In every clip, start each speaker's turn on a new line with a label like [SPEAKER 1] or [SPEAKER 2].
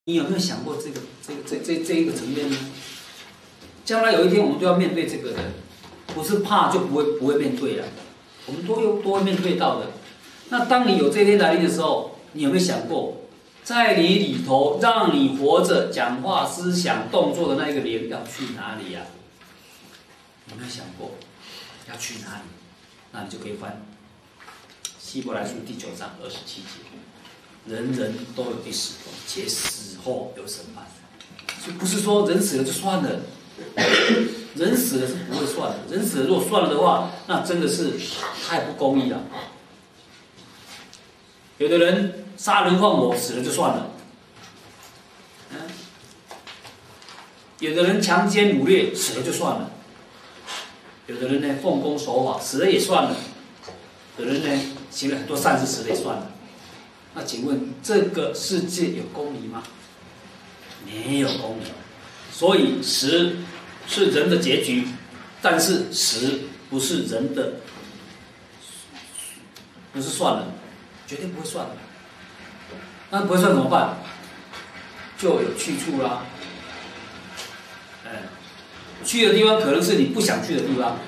[SPEAKER 1] 你有没有想过这一个层面呢？将来有一天我们都要面对这个的，不是怕就不会面对了，我们都会面对到的。那当你有这一天来临的时候，你有没有想过，在你里头让你活着、讲话、思想、动作的那一个灵要去哪里呀？有没有想过要去哪里？那你就可以翻希伯来书第9章27节，人人都有一死，且死后有审判。所以不是说人死了就算了，人死了是不会算的。人死了如果算了的话，那真的是太不公义了。有的人杀人放火死了就算了，有的人强奸掳掠死了就算了，有的人呢奉公守法死了也算了，有的人呢行了很多善事死了也算了。那请问这个世界有公理吗？没有公理。所以死是人的结局，但是死不是人的，不是算了，绝对不会算的。那不会算怎么办？就有去处啦。去的地方可能是你不想去的地方，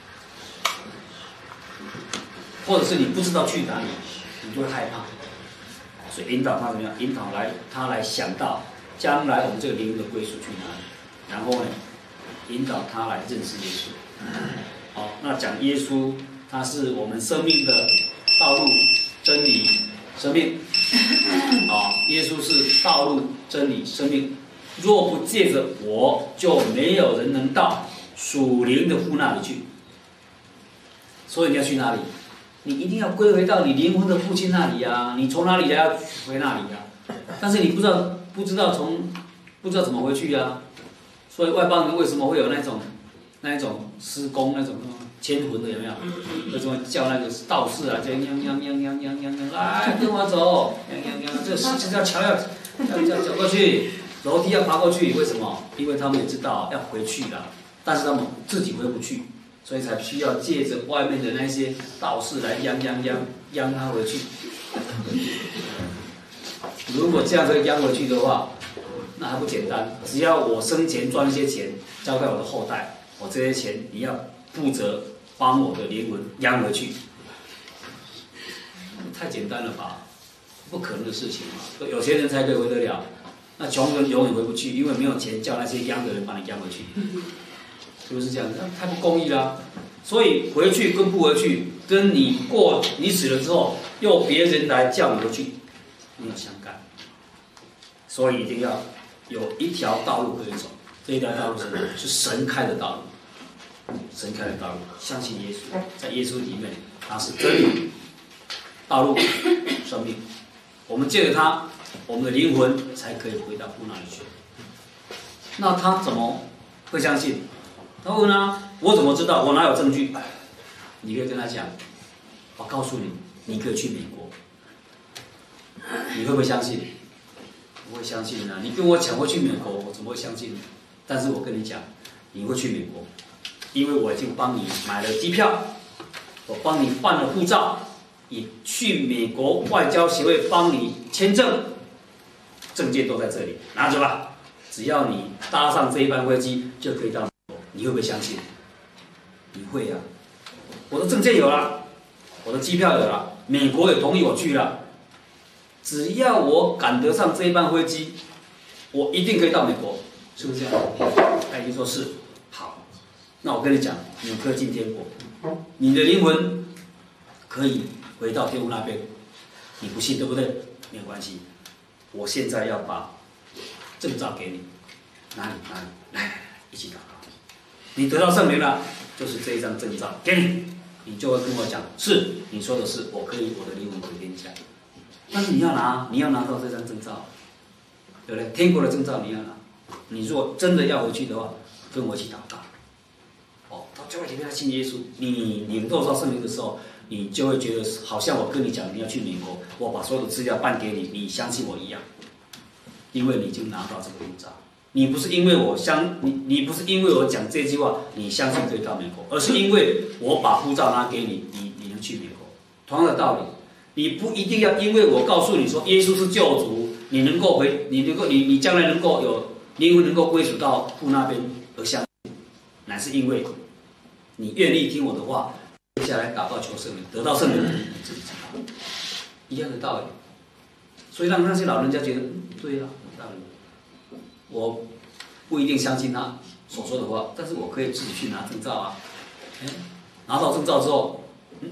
[SPEAKER 1] 或者是你不知道去哪里，你就会害怕。所以引导他怎么样？引导他来想到将来我们这个灵魂的归属去哪里，然后呢，引导他来认识耶稣。好，那讲耶稣，他是我们生命的道路、真理、生命。耶稣是道路、真理、生命。若不借着我，就没有人能到属灵的父那里去。所以你要去哪里？你一定要归回到你灵魂的父亲那里啊！你从哪里来要回那里啊？但是你不知道怎么回去啊！所以外邦人为什么会有那一种施工那种牵魂的有没有？为什么叫那个道士啊，叫央来跟我走，这条桥要走过去，楼梯要爬过去，为什么？因为他们也知道要回去了，但是他们自己回不去。所以才需要借着外面的那些道士来央他回去。如果这样子央回去的话，那还不简单？只要我生前赚一些钱，交给我的后代，我这些钱你要负责帮我的灵魂央回去，太简单了吧？不可能的事情嘛。有钱人才可以回得了，那穷人永远回不去，因为没有钱叫那些央的人帮你央回去。是不是这样？太不公义啦！所以回去跟不回去，跟你死了之后，又别人来叫你回去，没有相干。所以一定要有一条道路可以走，这一条道路是神开的道路，神开的道路，相信耶稣，在耶稣里面，他是真理、道路、生命。我们借着他，我们的灵魂才可以回到父那里去。那他怎么会相信？他问啊，我怎么知道？我哪有证据？你可以跟他讲，我告诉你，你可以去美国，你会不会相信？不会相信啊！你跟我讲会去美国，我怎么会相信？但是我跟你讲，你会去美国，因为我已经帮你买了机票，我帮你办了护照，也去美国外交协会帮你签证，证件都在这里，拿着吧。只要你搭上这一班飞机，就可以到。你会不会相信？你会啊！我的证件有了，我的机票有了，美国也同意我去了。只要我赶得上这一班飞机，我一定可以到美国，是不是这样？他已经说是。好，那我跟你讲，你可以进天国，你的灵魂可以回到天父那边。你不信对不对？没有关系，我现在要把证照给你，哪里？来，一起祷告。你得到圣灵了，就是这一张证照给你，你就会跟我讲，是你说的是，我可以我的灵魂回天家。但是你要拿到这张证照，对不对？天国的证照你要拿。你如果真的要回去的话，跟我一起祷告。到教会前面来信耶稣，你领受到圣灵的时候，你就会觉得好像我跟你讲你要去美国，我把所有的资料办给你，你相信我一样，因为你已经拿到这个护照。你不是因为你不是因为我讲这句话，你相信可以到美国，而是因为我把护照拿给你，你能去美国。同样的道理，你不一定要因为我告诉你说耶稣是救主， 你将来能够有灵魂能够归属到父那边而相信，乃是因为你愿意听我的话，接下来祷告求圣灵，得到圣灵，你自己知道，一样的道理。所以让那些老人家觉得，对呀，有道理。我不一定相信他所说的话，但是我可以自己去拿证照啊。拿到证照之后，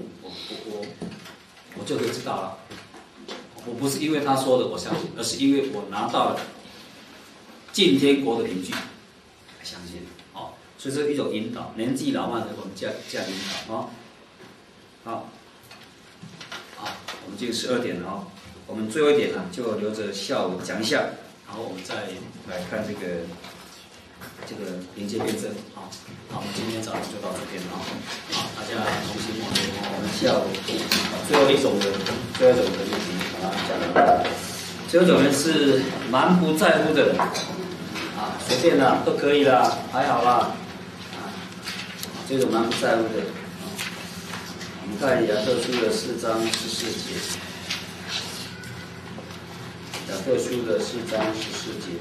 [SPEAKER 1] 我就可以知道了。我不是因为他说的我相信，而是因为我拿到了进天国的凭据来相信。哦，所以这是一种引导，年纪老迈的我们这样引导啊。好，我们进12点了啊。我们最后一点呢，就留着下午讲一下，然后我们再来看这个连接辩证啊。好，我们今天早上就到这边了啊。好，大家重新我们下午最后一种的例题啊讲了。最后一种人是蛮不在乎的人啊，随便啦，都可以啦，还好啦啊。这种蛮不在乎的，我们看雅各书的4章14节。雅各书的4章14节，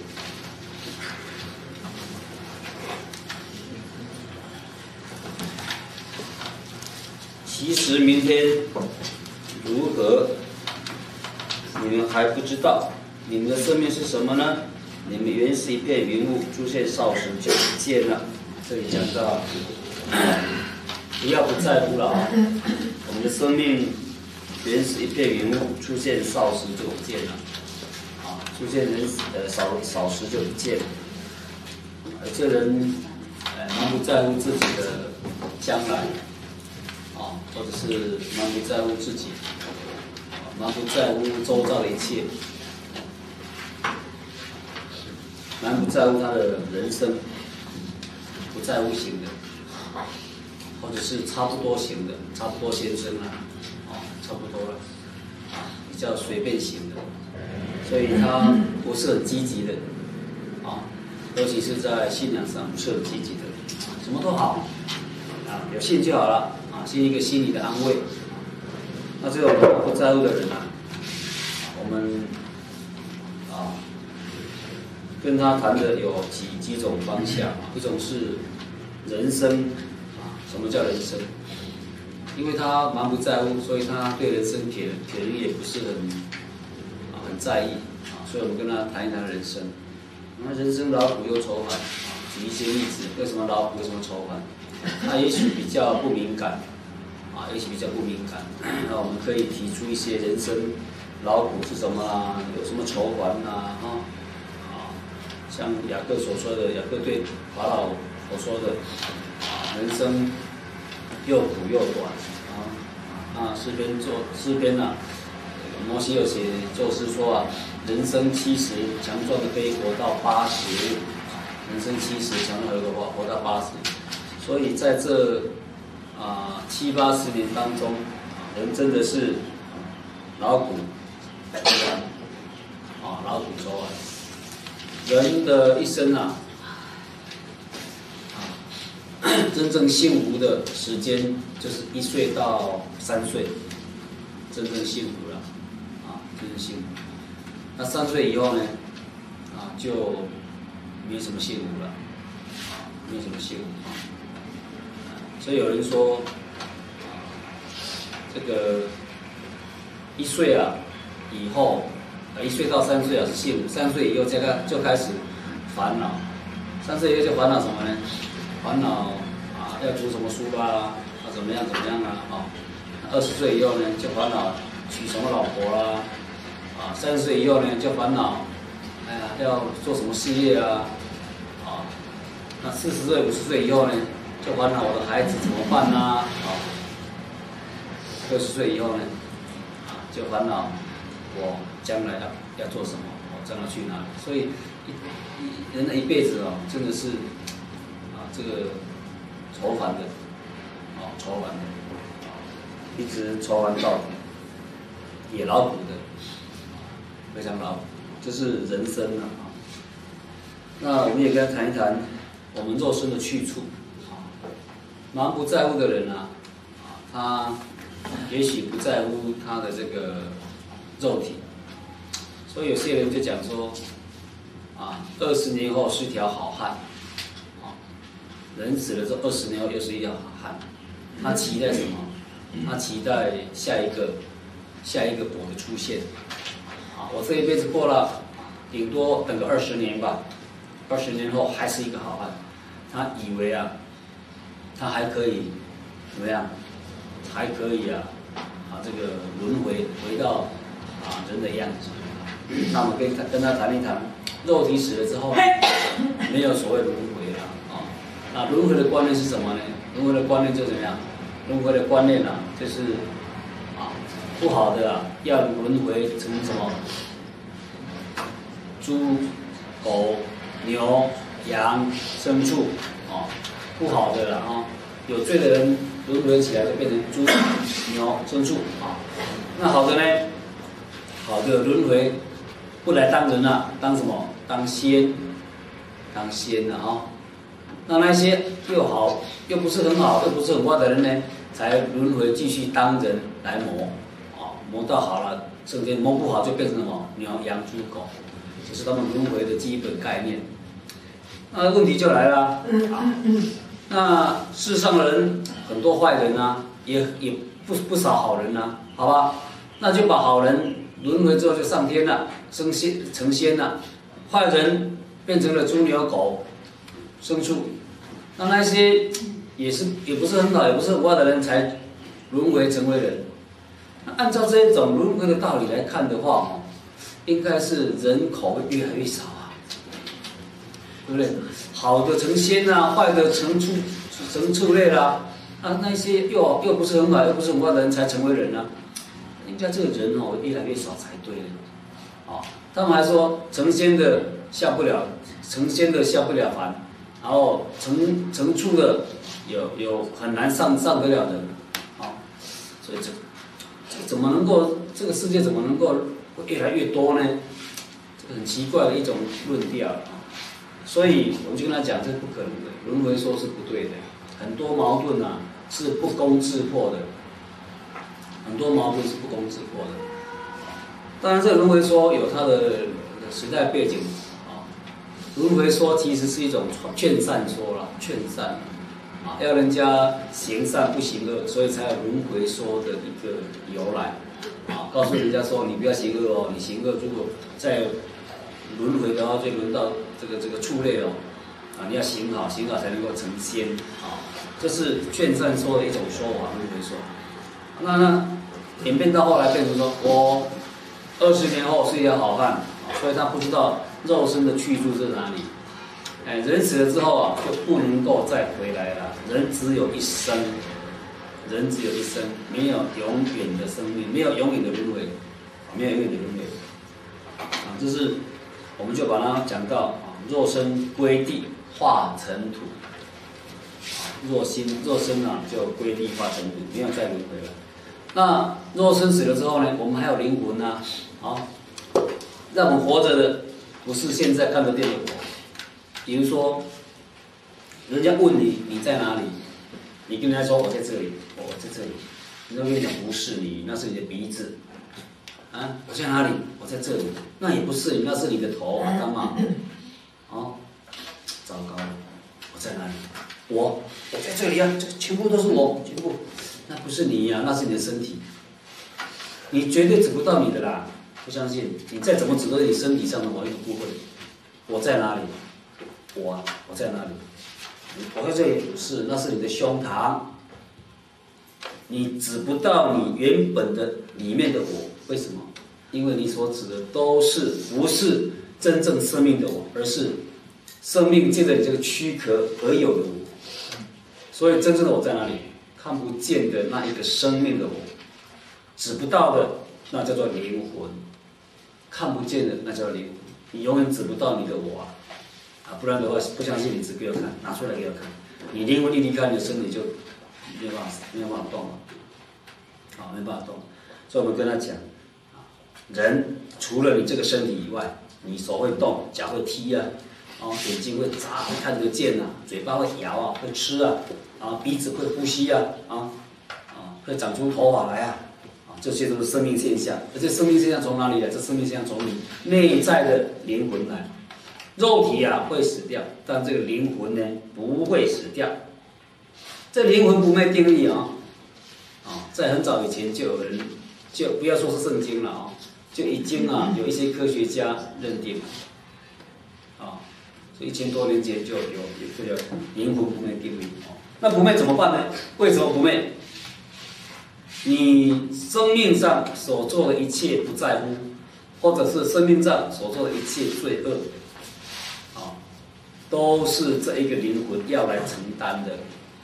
[SPEAKER 1] 其实明天如何，你们还不知道。你们的生命是什么呢？你们原是一片云雾，出现少时就不见了。这里讲到，不要不在乎了啊！我们的生命原是一片云雾，出现少时就不见了。出现人少时就不见了，这人蛮不在乎自己的将来，或者是蛮不在乎自己，蛮不在乎周遭的一切，蛮不在乎他的人生，不在乎型的，或者是差不多型的，差不多先生啊，差不多了，比较随便型的。所以他不是很积极的，尤其是在信仰上不是很积极的，什么都好，有信就好了，信一个心理的安慰。那这种不在乎的人我们跟他谈的有几种方向，一种是人生，什么叫人生？因为他蛮不在乎，所以他对人生铁人也不是很在意所以我们跟他谈一谈人生。那人生劳苦忧愁烦举一些例子，为什么劳苦，为什么愁烦？他也许比较不敏感也许比较不敏感。那我们可以提出一些人生劳苦是什么有什么愁烦像雅各所说的，雅各对法老所说的人生又苦又短诗篇摩西有写作诗说人生70，强壮的可以活到80，人生70，强壮的可以活到80。所以在这70、80年当中，人真的是劳苦愁烦劳苦愁烦。人的一生真正幸福的时间就是1岁到3岁，真正幸福了真正幸福。那3岁以后呢就没什么幸福了没什么幸福所以有人说这个1岁以后1岁到3岁是幸福，3岁以后就开始烦恼。3岁以后就烦恼什么呢？烦恼要读什么书啦怎么样20岁以后呢就烦恼娶什么老婆啦30岁以后呢就烦恼要做什么事业那40岁50岁以后呢就烦恼我的孩子怎么办60岁以后呢就烦恼我将来要做什么，我将来去哪里。所以人的一辈子真的是这个愁烦的愁烦的一直愁烦到底，也劳苦的非常劳苦，这是人生那我们也跟他谈一谈我们肉身的去处蛮不在乎的人他也许不在乎他的这个肉体， 所以有些人就讲说，啊，20年后是一条好汉，啊，人死了之后20年后又是一条好汉，他期待什么？他期待下一个我的出现，啊，我这一辈子过了，顶多等个20年吧，20年后还是一个好汉，他以为啊，他还可以怎么样？还可以啊，这个轮回回到人的样子。那我们跟他谈一谈，肉体死了之后，没有所谓轮回了啊。那轮回的观念是什么呢？轮回的观念就怎么样？轮回的观念啊，就是不好的要轮回成什么？猪、狗、牛、羊、牲畜不好的了有罪的人轮回起来就变成猪、牛、牲畜那好的呢？好的轮回不来当人了，当什么？当仙了那些又好又不是很好又不是很坏的人呢，才轮回继续当人来磨磨到好了，甚至磨不好就变成什么？牛、羊、猪、狗，这是他们轮回的基本概念。那问题就来了那世上的人很多坏人也不少好人好吧？那就把好人轮回之后就上天了，成仙了，坏人变成了猪、牛、狗、牲畜，那些也不是很好，也不是很坏的人才轮回成为人。那按照这种轮回的道理来看的话应该是人口会越来越少对不对？好的成仙坏的成畜类啦那些又不是很好又不是很坏的人才成为人应该这个人越来越少才对他们还说成仙的下不了凡，然后成畜的有很难上得了人所以这个世界怎么能够越来越多呢？这个很奇怪的一种论调所以我就跟他讲，这是不可能的，轮回说是不对的，很多矛盾是不攻自破的，当然，这个轮回说有它的时代背景轮回说其实是一种劝善说啦，劝善要人家行善不行恶，所以才有轮回说的一个由来告诉人家说你不要行恶你行恶如果再轮回的话，就轮到这个畜类你要行好才能够成仙这是劝善说的一种说法，轮回说。那演变到后来变成说，我20年后是一条好汉，所以他不知道肉身的去处在哪里。人死了之后就不能够再回来了。人只有一生，没有永远的生命，没有永远的轮回，这是我们就把它讲到肉身归地化成土，肉身就归地化成土，没有再轮回了。那肉身死了之后呢，我们还有灵魂让我们活着的不是现在看得见的我。比如说，人家问你在哪里，你跟人家说我在这里，我在这里，人家跟你讲不是你，那是你的鼻子。我在哪里？我在这里，那也不是你，那是你的头干嘛？糟糕了，我在哪里？我在这里这全部都是我，全部，那不是你那是你的身体，你绝对指不到你的啦，不相信，你再怎么指到你身体上的某一个部分，我在哪里？我在哪里？我在这里不是，那是你的胸膛，你指不到你原本的里面的我，为什么？因为你所指的不是真正生命的我，而是生命借着你这个躯壳而有的我。所以真正的我在哪里？看不见的那一个生命的我，指不到的那叫做灵魂，看不见的那叫灵魂，你永远指不到你的我不然的话，不相信你指给我看，拿出来给我看。你灵魂一离开你的身体就没有办法动了，没办法动。所以我们跟他讲，人除了你这个身体以外，你手会动，脚会踢眼睛会眨，看得见嘴巴会摇会吃鼻子会呼吸会长出头发来这些都是生命现象。而这生命现象从哪里来？这生命现象从你内在的灵魂来。肉体啊会死掉，但这个灵魂呢不会死掉。这灵魂不灭定义啊，在很早以前就有人，就不要说是圣经了啊，就已经有一些科学家认定了，所以1000多年前就有这个灵魂不灭定义。那不灭怎么办呢？为什么不灭？你生命上所做的一切不在乎，或者是生命上所做的一切罪恶，都是这一个灵魂要来承担的，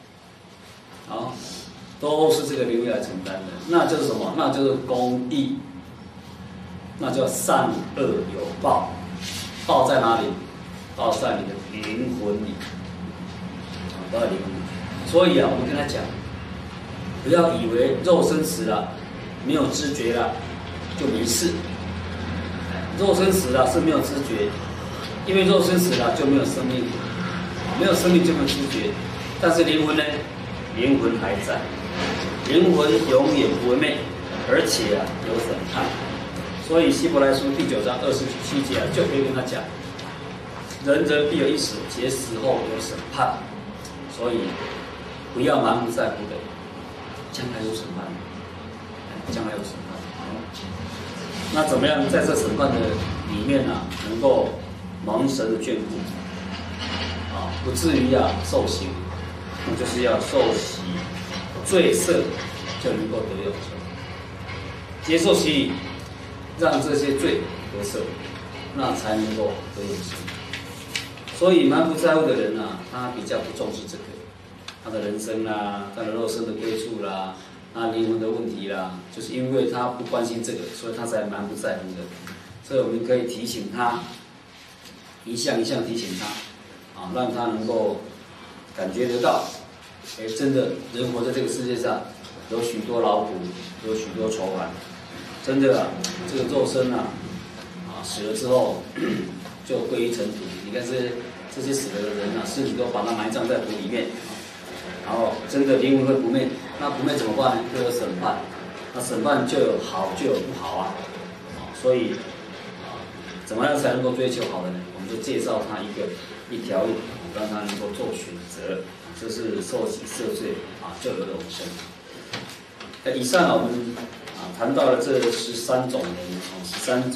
[SPEAKER 1] 都是这个灵魂要来承担的。那就是什么？那就是公义，那叫善恶有报，报在哪里？报在你的灵魂里，报在灵魂里。所以我们跟他讲，不要以为肉身死了，没有知觉了，就没事。肉身死了是没有知觉。因为肉身死了就没有生命，没有生命就没有知觉，但是灵魂呢？灵魂还在，灵魂永远不会灭，而且有审判。所以希伯来书第9章27节就可以跟他讲，人必有一死，且死后有审判。所以不要盲目在乎的，将来有审判，将来有审判。那怎么样在这审判的里面能够蒙神的眷顾，不至于受刑，那就是要受洗罪赦，就能够得永生。接受洗礼，让这些罪得赦，那才能够得永生。所以蛮不在乎的人他比较不重视这个，他的人生他的肉身的归处他灵魂的问题就是因为他不关心这个，所以他才蛮不在乎的。所以我们可以提醒他。一项一项提醒他，让他能够感觉得到，真的人活在这个世界上，有许多劳苦，有许多愁烦，真的这个肉身死了之后就归于尘土。你看这些死了的人尸体都把它埋葬在土里面，然后真的灵魂会不灭，那不灭怎么办呢？就有审判，那审判就有好就有不好所以怎么样才能够追求好的呢？我们就介绍他一条路，让他能够做选择，就是受洗赦罪就有永生。以上我们谈到了这13种人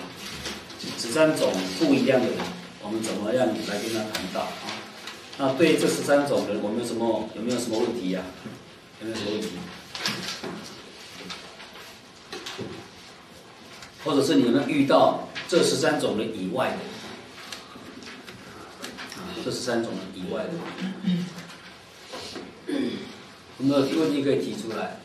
[SPEAKER 1] ，13种不一样的人，我们怎么样来跟他谈到那对这13种人，我们有没有什么问题有没有什么问题？或者是你有没有遇到这13种人以外的？这13种人以外的，有没有问题可以提出来？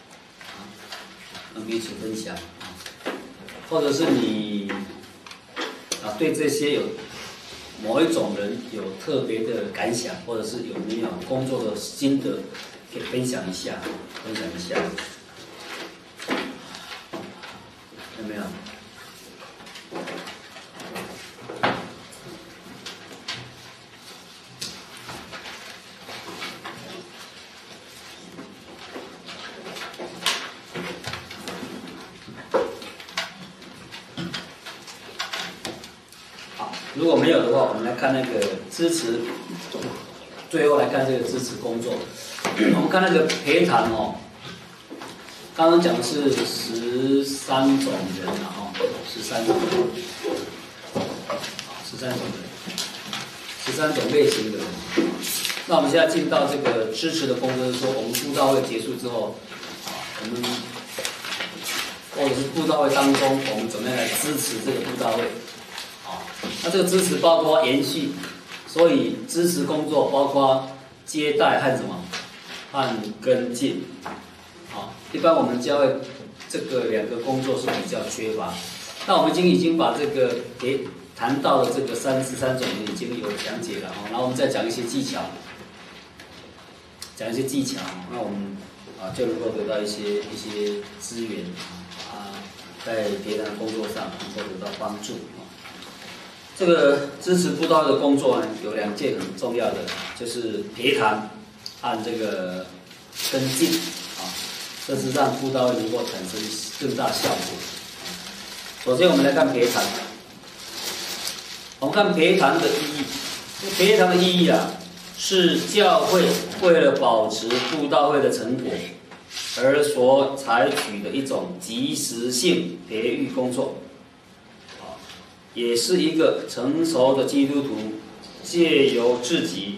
[SPEAKER 1] 彼此分享或者是你对这些有某一种人有特别的感想，或者是有没有工作的心得，可以分享一下，有没有？如果没有的话，我们来看那个支持，最后来看这个支持工作。我们看那个陪谈刚刚讲的是13种人13种人，13种类型的人。那我们现在进到这个支持的工作，就是说我们布道会结束之后，我们或者是布道会当中，我们怎么样来支持这个布道会？那这个支持包括延续，所以支持工作包括接待和什么？和跟进。一般我们教会这个2个工作是比较缺乏。那我们已经把这个谈到了这个13种已经有讲解了然后我们再讲一些技巧，那我们就能够得到一些资源在别的工作上能够得到帮助。这个支持布道的工作呢，有2件很重要的，就是陪谈和这个跟进这是让布道会能够产生更大效果。首先，我们来看陪谈。我们看陪谈的意义。陪谈的意义啊，是教会为了保持布道会的成果，而所采取的一种及时性培育工作。也是一个成熟的基督徒借由自己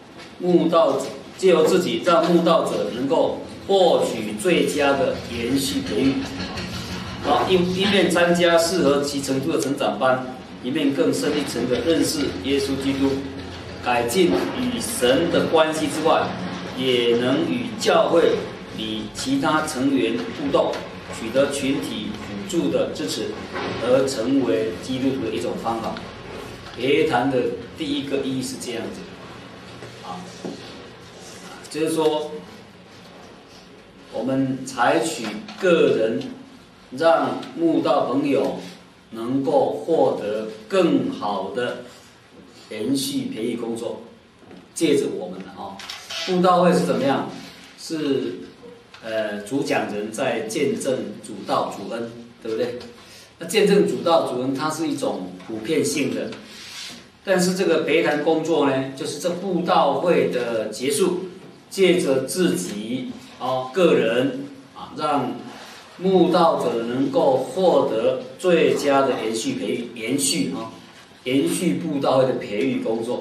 [SPEAKER 1] 让慕道者能够获取最佳的延续培育，一面参加适合其程度的成长班，一面更深一层的认识耶稣基督，改进与神的关系之外，也能与教会与其他成员互动，取得群体辅助的支持，而成为基督徒的一种方法。陪谈的第一个意义是这样子，就是说，我们采取个人让慕道朋友能够获得更好的延续培育工作，借着我们慕道会是怎么样？是主讲人在见证主道主恩，对不对？那见证主道主恩，它是一种普遍性的，但是这个陪谈工作呢，就是这布道会的结束，借着自己个人让慕道者能够获得最佳的延续布道会的培育工作，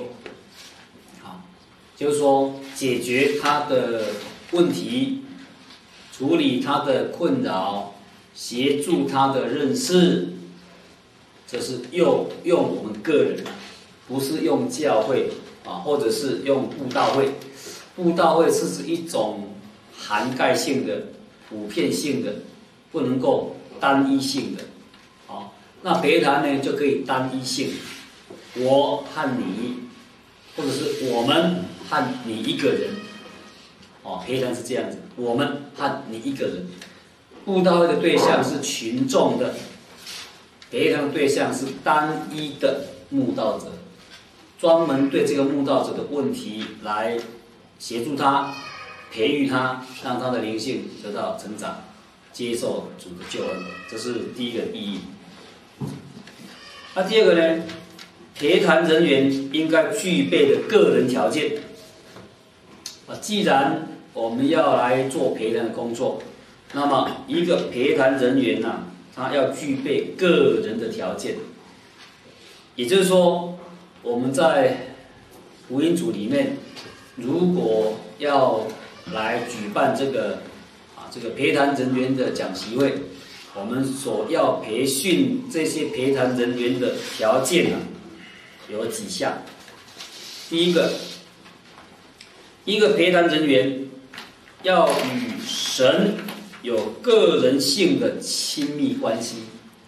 [SPEAKER 1] 就是说解决他的问题，处理他的困扰，协助他的认识，这是用我们个人，不是用教会或者是用布道会。布道会是一种涵盖性的、普遍性的，不能够单一性的。那陪谈呢就可以单一性，我和你，或者是我们和你一个人。陪谈是这样子，我们和你一个人。布道会的对象是群众的，陪谈的对象是单一的慕道者，专门对这个慕道者的问题来协助他、培育他，让他的灵性得到成长，接受主的救恩，这是第一个意义。那第二个呢？陪谈人员应该具备的个人条件。既然我们要来做陪谈的工作，那么一个陪谈人员他要具备个人的条件。也就是说，我们在福音组里面，如果要来举办这个陪谈人员的讲习会，我们所要培训这些陪谈人员的条件有几项。第一个，一个陪谈人员要与神有个人性的亲密关系，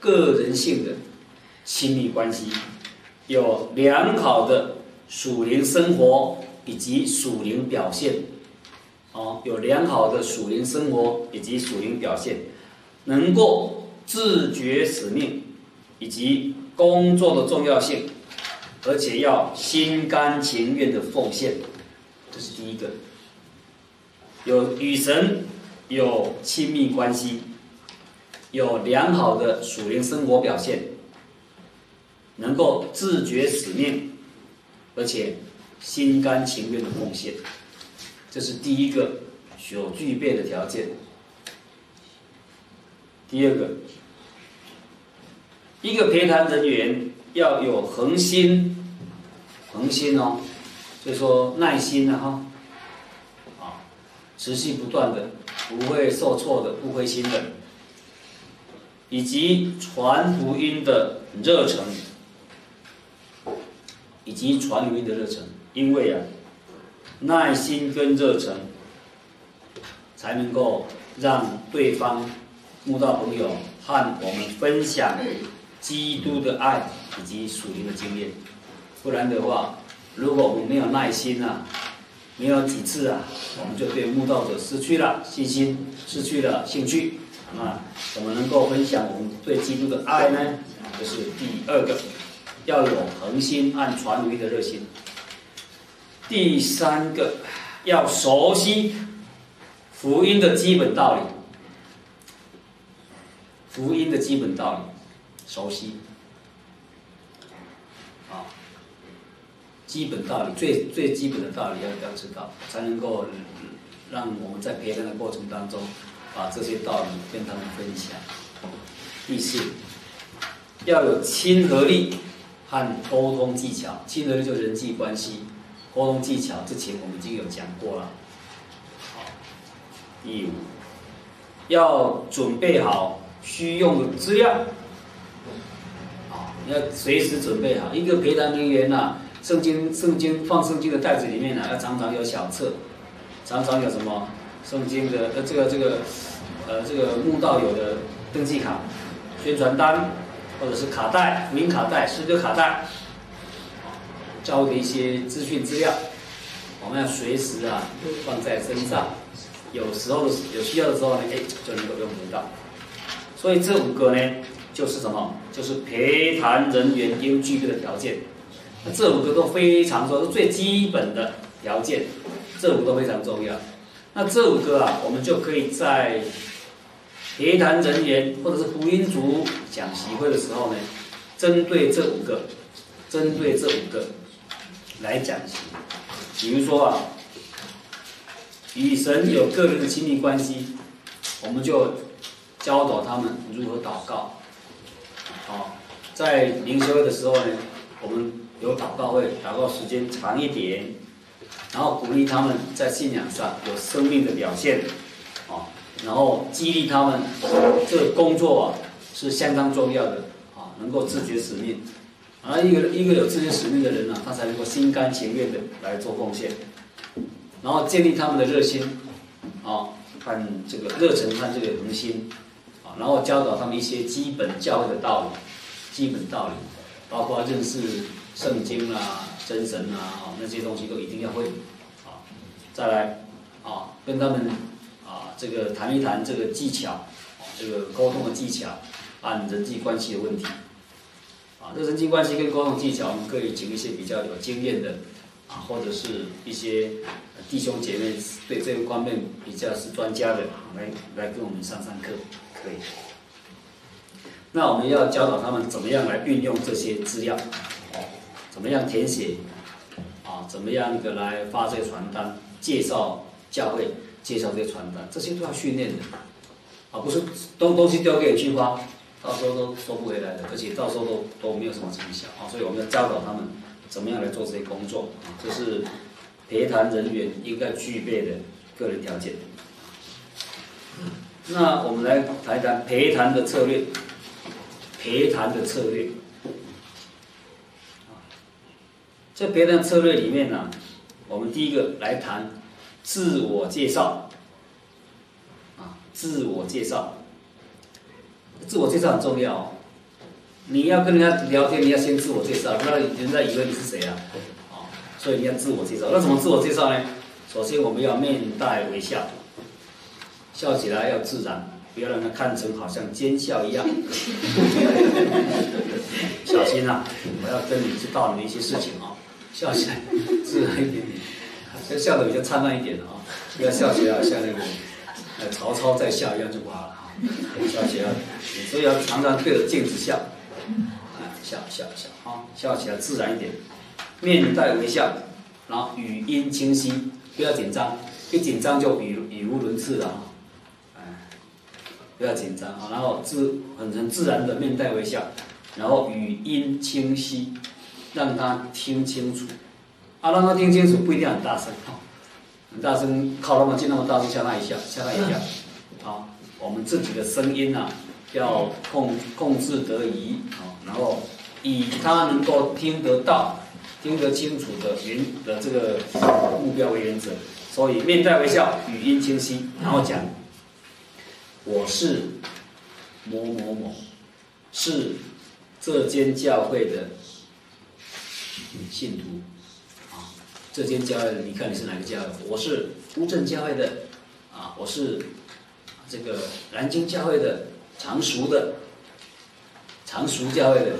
[SPEAKER 1] 有良好的属灵生活以及属灵表现。能够自觉使命以及工作的重要性，而且要心甘情愿的奉献，这是第一个。有与神有亲密关系，有良好的属灵生活表现，能够自觉使命，而且心甘情愿的奉献，这是第一个所具备的条件。第二个，一个陪谈人员要有恒心就是说耐心持续不断的，不会受挫的，不灰心的，以及传福音的热忱，因为耐心跟热忱才能够让对方慕道朋友和我们分享基督的爱以及属灵的经验。不然的话，如果我们没有耐心没有几次我们就对慕道者失去了信心，失去了兴趣，怎么能够分享我们对基督的爱呢？这是第二个，要有恒心和传福音的热心。第三个，要熟悉福音的基本道理。 福音的基本道理熟悉，啊，基本道理最基本的道理要知道，才能够让我们在陪谈的过程当中，把这些道理跟他们分享。第四，要有亲和力和沟通技巧。亲和力就是人际关系，沟通技巧之前我们已经有讲过了。好，第五，要准备好需用的资料，要随时准备好。一个陪谈人员呐，圣经放圣经的袋子里面呢，要常常有小册，常常有什么圣经的这个慕道友的登记卡、宣传单，或者是卡带、福音卡带、诗歌卡带，教会的一些资讯资料，我们要随时放在身上。有时候有需要的时候呢，就能够用得到。所以这5个呢，就是什么？就是陪谈人员应具备的条件。那这5个都非常重要，是最基本的条件。这5个都非常重要。那这5个我们就可以在陪谈人员或者是福音组讲习会的时候呢，针对这5个来讲习。比如说与神有个人的亲密关系，我们就教导他们如何祷告。在灵修会的时候呢，我们有祷告会，祷告时间长一点，然后鼓励他们在信仰上有生命的表现，然后激励他们，这个工作是相当重要的，能够自觉使命。一个有自觉使命的人他才能够心甘情愿的来做奉献，然后建立他们的热心，和这个热忱和这个恒心，然后教导他们一些基本教会的道理，包括认识圣经真神那些东西都一定要会，再来跟他们这个谈一谈这个技巧，这个沟通的技巧和人际关系的问题。这人际关系跟沟通技巧，我们可以请一些比较有经验的或者是一些弟兄姐妹对这个方面比较是专家的，来跟我们上课，可以。那我们要教导他们怎么样来运用这些资料，怎么样填写，怎么样来发这个传单，介绍教会，介绍这些传单，这些都要训练的，不是东西丢给你去发，到时候都收不回来的，而且到时候都没有什么成效所以我们要教导他们怎么样来做这些工作这是陪谈人员应该具备的个人条件。那我们来谈一谈陪谈的策略。在陪谈策略里面我们第一个来谈自我介绍。自我介绍很重要你要跟人家聊天，你要先自我介绍，不然人家以为你是谁所以你要自我介绍。那怎么自我介绍呢？首先我们要面带微笑，笑起来要自然，不要让他看成好像奸笑一样。小心我要跟你知道你的一些事情笑起来自然一点点，笑得比较灿烂一点不要笑起来好像那个曹操在笑一样就不好了笑起来，所以要常常对着镜子笑，笑起来自然一点，面带微笑，然后语音清晰，不要紧张，一紧张就语无伦次了不要紧张然后很自然的面带微笑，然后语音清晰，让他听清楚让他听清楚不一定很大声很大声靠那么近那么大声吓他一跳我们自己的声音要控制得宜然后以他能够听得到、听得清楚的这个目标为原则，所以面带微笑，语音清晰，然后讲我是某某某，是这间教会的信徒这间教会你看你是哪个教会？我是乌镇教会的我是这个南京教会的常熟教会的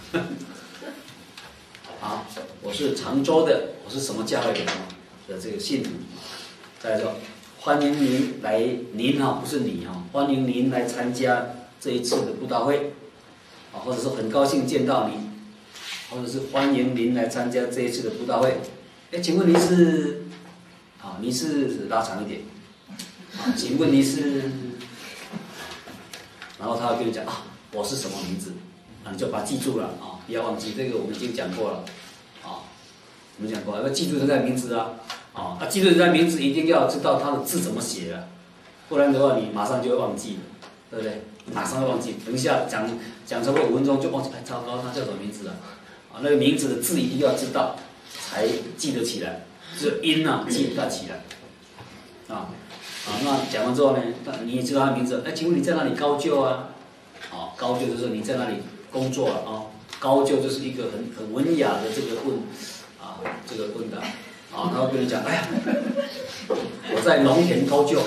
[SPEAKER 1] 我是常州的，我是什么教会的这个信徒。再来说欢迎您来，您不是你欢迎您来参加这一次的布道会，啊，或者说很高兴见到你，或者是欢迎您来参加这一次的布道会。哎，请问您是？啊，你是拉长一点。啊，请问你是？然后他会跟你讲啊，我是什么名字？啊，你就把它记住了啊，不要忘记，这个我们已经讲过了。啊，我们讲过了，要记住人家的名字啊。啊，记住人家的名字，一定要知道他的字怎么写啊，不然的话你马上就会忘记了，对不对？马上会忘记，等一下讲超过5分钟就忘记，哎，糟糕，他叫什么名字啊？啊，那个名字的字一定要知道，才记得起来，这音啊记得起来。那讲完之后呢，你也知道他的名字，哎，请问你在哪里高就啊？啊，高就就是你在哪里工作啊？啊，高就就是一个很文雅的这个问啊，这个问答。啊，他会跟你讲，哎呀，我在农田高就。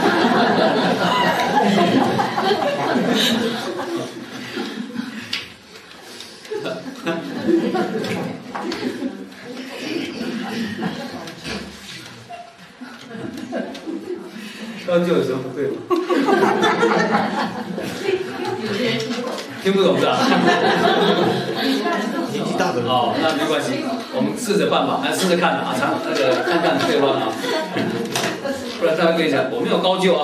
[SPEAKER 1] 高就有什么不对吗？听不懂是吧？
[SPEAKER 2] 年纪大的
[SPEAKER 1] 哦，那没关系，我们试着办吧，试着看啊，看看对方啊，不然他会跟你讲，我没有高就啊，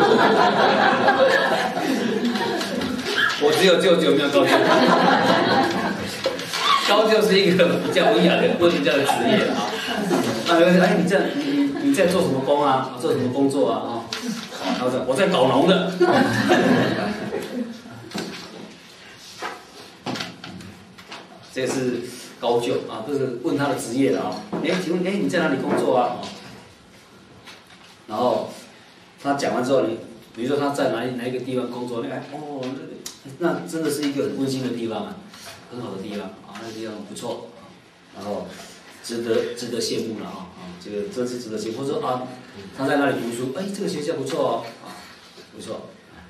[SPEAKER 1] 我只有舅舅没有高就。高就是一个比较文雅的问人家的职业啊。那有人说，哎，你在做什么工啊？做什么工作啊？啊，他说我在搞农的。这是高就啊，这是问他的职业的啊。哎，请问，哎，你在哪里工作啊？然后他讲完之后，比如说他在哪一个地方工作，哎，哦，那真的是一个很温馨的地方啊，很好的地方啊，那个地方不错，然后值得羡慕了啊，这个真是值得羡慕。或者说啊，他在那里读书，哎，这个学校不错哦，啊，不错。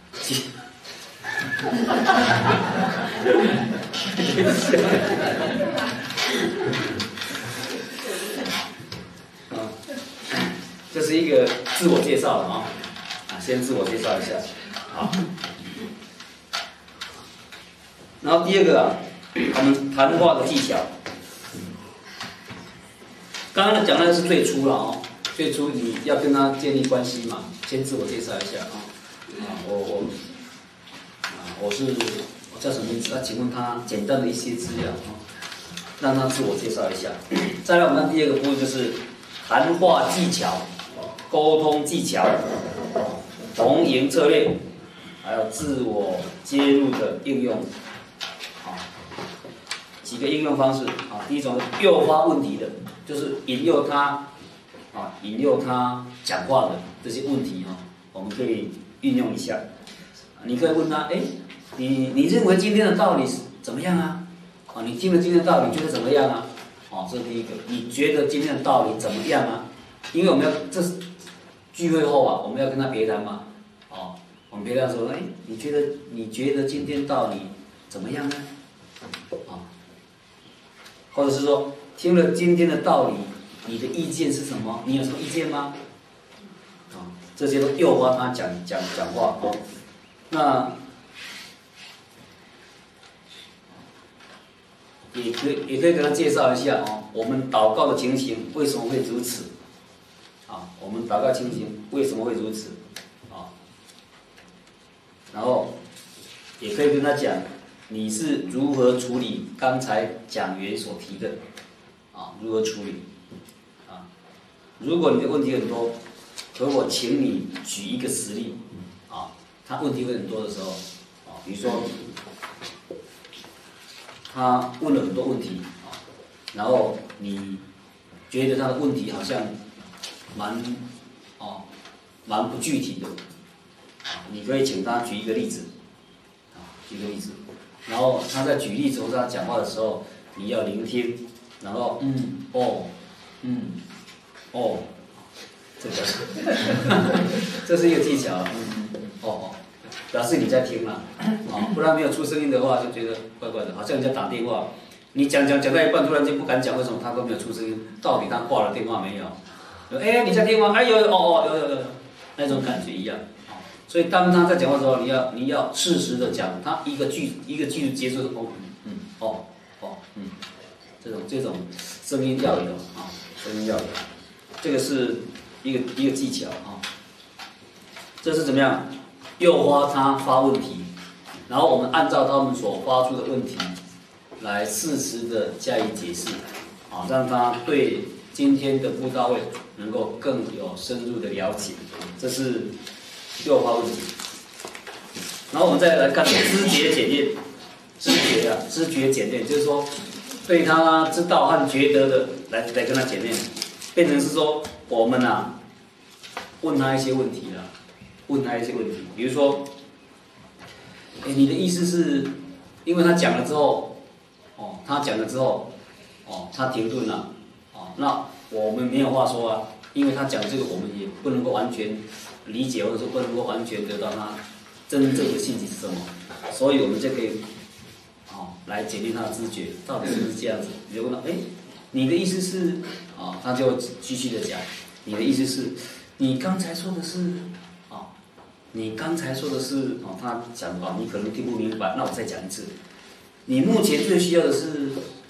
[SPEAKER 1] 这是一个自我介绍啊，先自我介绍一下，好。然后第二个啊，我们谈话的技巧。刚刚讲的是最初了哦，最初你要跟他建立关系嘛，先自我介绍一下啊。我叫什么名字？请问他简单的一些资料啊，让他自我介绍一下。再来，我们看第二个部分就是谈话技巧、沟通技巧、逢迎策略，还有自我接入的应用。几个应用方式啊，第一种诱发问题的，就是引诱他讲话的这些问题啊，我们可以运用一下。你可以问他，哎，你认为今天的道理是怎么样啊？啊，你听了今天的道理，觉得怎么样啊？哦，这是第一个，你觉得今天的道理怎么样啊？因为我们要这是聚会后啊，我们要跟他别谈嘛，哦，我们别谈说，哎，你觉得今天道理怎么样呢？啊，或者是说听了今天的道理，你的意见是什么？你有什么意见吗？啊，这些都诱发他讲话哦。那也可以跟他介绍一下哦，我们祷告的情形为什么会如此？啊，我们祷告情形为什么会如此？啊，然后也可以跟他讲，你是如何处理刚才讲员所提的？啊，如何处理？啊，如果你的问题很多，可我请你举一个实例。啊，他问题会很多的时候，啊，比如说。他问了很多问题啊，然后你觉得他的问题好像蛮不具体的啊，你可以请他举一个例子啊，举个例子，然后他在举例子或者他讲话的时候，你要聆听，然后这个这是一个技巧，表示你在听了，不然没有出声音的话，就觉得怪怪的，好像人家打电话，你讲到一半，突然间不敢讲，为什么？他都没有出声音，到底他挂了电话没有？哎，你在听吗？哎有，那种感觉一样， 所以当他在讲话的时候，你要适时的讲，他一个句子结束这种声音要有啊，声音要有，这个是一个技巧啊。这是怎么样？诱发他发问题，然后我们按照他们所发出的问题来适时的加以解释，啊，让他对今天的布道会能够更有深入的了解，这是诱发问题。然后我们再来看知觉检验，知觉检验就是说对他知道和觉得的来跟他检验，变成是说我们问他一些问题了，比如说，你的意思是，因为他讲了之后，他停顿了，那我们没有话说啊，因为他讲这个我们也不能够完全理解，或者说不能够完全得到他真正的信息是什么，所以我们就可以，来检验他的知觉到底是不是这样子。比如问到，你的意思是，他就继续的讲，你的意思是，你刚才说的是，他讲你可能听不明白，那我再讲一次。你目前最需要的是，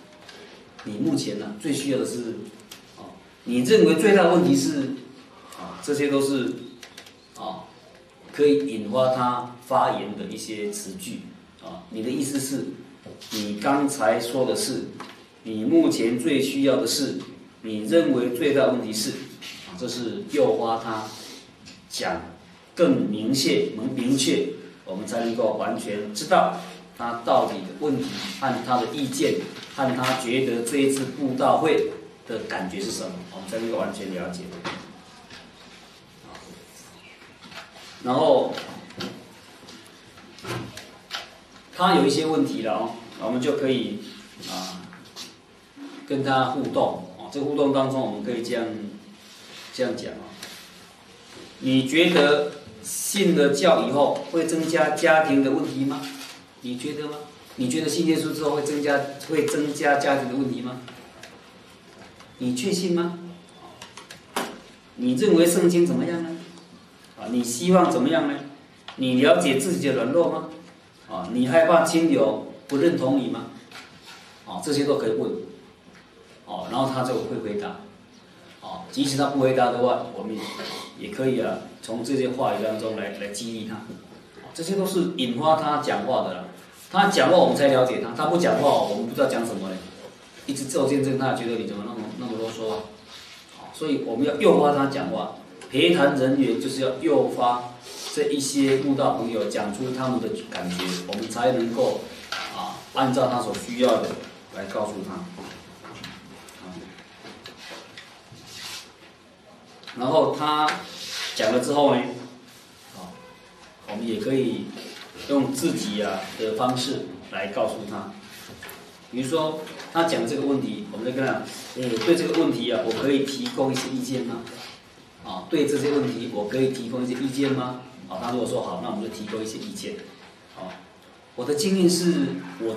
[SPEAKER 1] 你认为最大的问题是，这些都是，可以引发他发言的一些词句，你的意思是，你刚才说的是，你目前最需要的是，你认为最大的问题是，这是诱发他讲更明确，我们才能够完全知道他到底的问题和他的意见，和他觉得这一次布道会的感觉是什么，我们才能够完全了解。然后他有一些问题了我们就可以跟他互动这个互动当中，我们可以这样讲你觉得信了教以后会增加家庭的问题吗？你觉得吗？你觉得信耶稣之后会增加家庭的问题吗？你确信吗？你认为圣经怎么样呢？你希望怎么样呢？你了解自己的软弱吗？你害怕亲友不认同你吗？这些都可以问。然后他就会回答。即使他不回答的话，我们也可以从这些话语当中来激励他。这些都是引发他讲话的啦。他讲话我们才了解他，他不讲话我们不知道讲什么嘞。一直做见证，他觉得你怎么那么啰嗦所以我们要诱发他讲话。陪谈人员就是要诱发这一些慕道朋友讲出他们的感觉，我们才能够按照他所需要的来告诉他。然后他讲了之后呢，我们也可以用自己的方式来告诉他。比如说他讲这个问题，我们就跟他对这个问题我可以提供一些意见吗？对这些问题我可以提供一些意见吗？他如果说好，那我们就提供一些意见。我的经验是，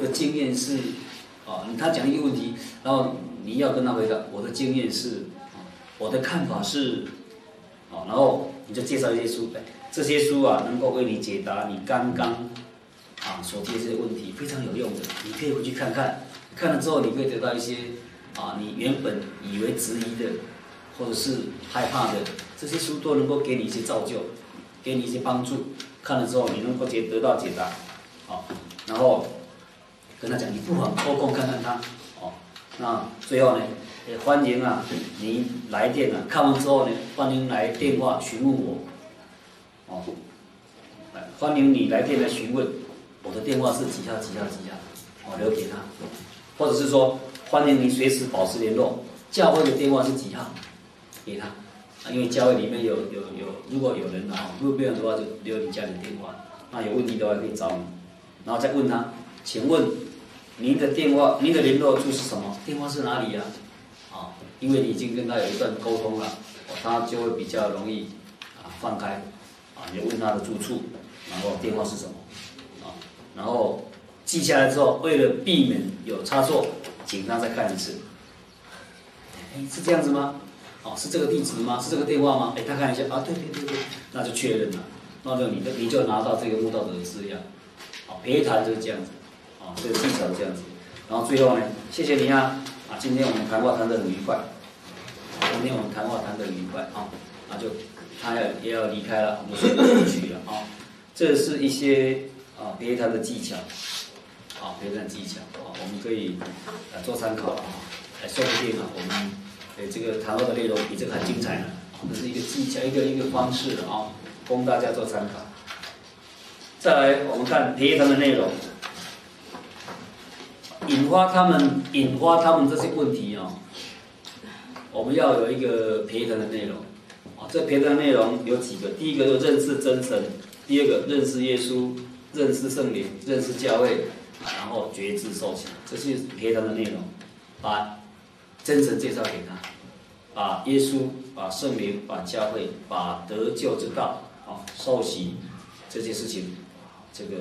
[SPEAKER 1] 他讲一个问题，然后你要跟他回答，我的经验是，我的看法是，然后你就介绍一些书，这些书能够为你解答你刚刚所提的这些问题，非常有用的，你可以回去看看，看了之后你可以得到一些你原本以为质疑的，或者是害怕的，这些书都能够给你一些造就，给你一些帮助。看了之后，你能够得到解答，然后跟他讲，你不妨抽空看看他，那最后呢，欢迎你来电看完之后呢，欢迎来电话询问我，欢迎你来电来询问，我的电话是几号，留给他，或者是说欢迎你随时保持联络，教会的电话是几号，给他。因为教会里面有，如果有人如果没有的话，就留你家里的电话。那有问题的话可以找你，然后再问他，请问您的电话、您的联络处是什么？电话是哪里因为你已经跟他有一段沟通了，他就会比较容易放开你问他的住处，然后电话是什么然后记下来之后，为了避免有差错，请他再看一次。是这样子吗？是这个地址吗？是这个电话吗？他看一下对，那就确认了。 那就你就拿到这个慕道者的资料。啊，陪谈就是这样子，啊，这个技巧是这样子。然后最后呢，谢谢你啊，今天我们谈话谈得很愉快，今天我们谈话谈得很愉快啊，那就他也要离开了，我们就回去了啊。这是一些陪谈的技巧，陪谈技巧啊，我们可以做参考啊，说不定我们这个谈话的内容比这个还精彩呢。这是一个技巧，一个方式啊，供大家做参考。再来，我们看陪谈的内容，引发他们这些问题我们要有一个陪谈的内容这陪谈的内容有几个，第一个就认识真神，第二个认识耶稣，认识圣灵，认识教会，然后觉知受洗，这是陪谈的内容。把真神介绍给他，把耶稣，把圣灵，把教会，把得救之道受洗这些事情，这个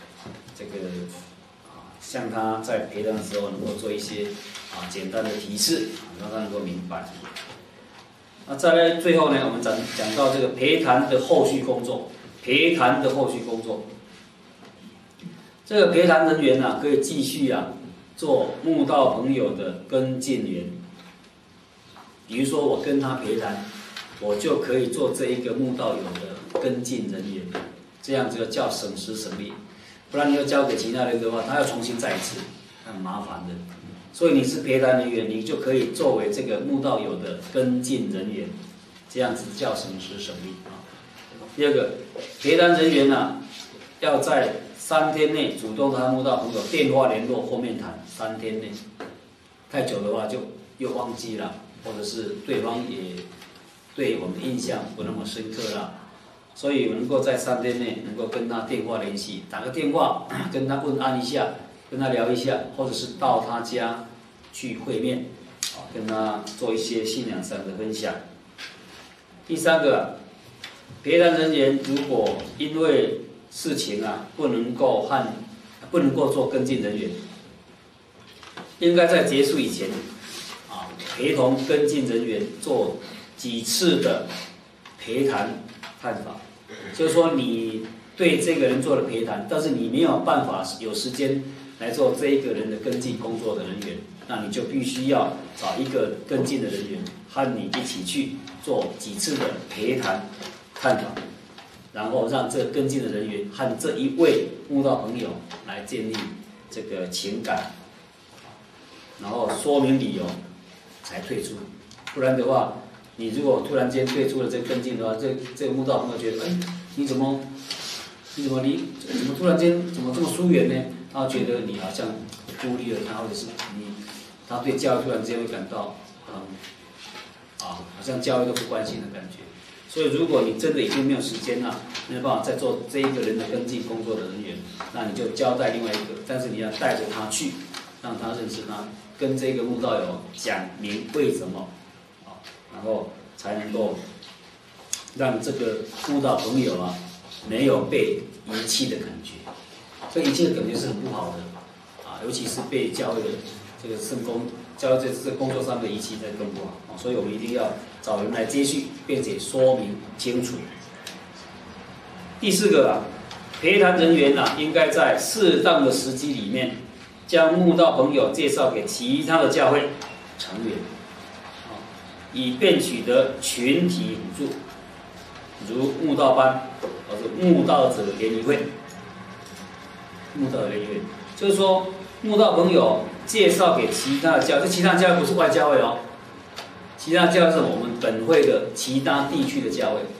[SPEAKER 1] 像他在陪谈的时候能够做一些简单的提示，让他能够明白。那再来最后呢，我们讲到这个陪谈的后续工作，陪谈的后续工作，这个陪谈人员可以继续做慕道朋友的跟进员。比如说我跟他陪谈，我就可以做这一个慕道友的跟进人员，这样就叫省时省力。不然你要交给其他人的话，他要重新再一次，很麻烦的。所以你是陪谈人员，你就可以作为这个慕道友的跟进人员，这样子叫省时省力第二个，陪谈人员要在3天内主动和慕道朋友电话联络或面谈，3天内，太久的话就又忘记了，或者是对方也对我们的印象不那么深刻了。所以能够在3天内能够跟他电话联系，打个电话跟他问安一下，跟他聊一下，或者是到他家去会面，跟他做一些信仰上的分享。第三个，陪谈人员如果因为事情不能够做跟进人员，应该在结束以前陪同跟进人员做几次的陪谈看法，就是说你对这个人做了陪谈，但是你没有办法有时间来做这一个人的跟进工作的人员，那你就必须要找一个跟进的人员和你一起去做几次的陪谈看法，然后让这跟进的人员和这一位慕道朋友来建立这个情感，然后说明理由才退出。不然的话，你如果突然间退出了这个跟进的话，这个慕道朋友觉得，你怎么突然间怎么这么疏远呢？他觉得你好像孤立了他，或者是他对教育突然间会感到好像教育都不关心的感觉。所以如果你真的已经没有时间了，没有办法再做这一个人的跟进工作的人员，那你就交代另外一个，但是你要带着他去，让他认识他，跟这个慕道友讲明为什么，然后才能够让这个慕道朋友没有被遗弃的感觉。这遗弃的感觉是很不好的尤其是被教会的这个圣工教会这工作上的遗弃，那更不好所以我们一定要找人来接续，并且说明清楚。第四个陪谈人员应该在适当的时机里面，将慕道朋友介绍给其他的教会成员，以便取得群体辅助，如慕道班或者慕道者联谊会。慕道者联谊会就是说，慕道朋友介绍给其他的教会，这其他教会不是外教会其他教会是我们本会的其他地区的教会